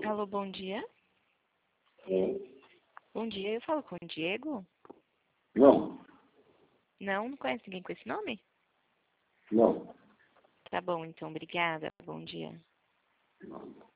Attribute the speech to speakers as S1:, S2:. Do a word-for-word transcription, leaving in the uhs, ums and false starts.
S1: Alô, bom dia.
S2: Sim.
S1: Bom dia, eu falo com o Diego?
S2: Não,
S1: Não, não conhece ninguém com esse nome?
S2: não.
S1: Tá bom, então, obrigada. Bom dia.
S2: Não.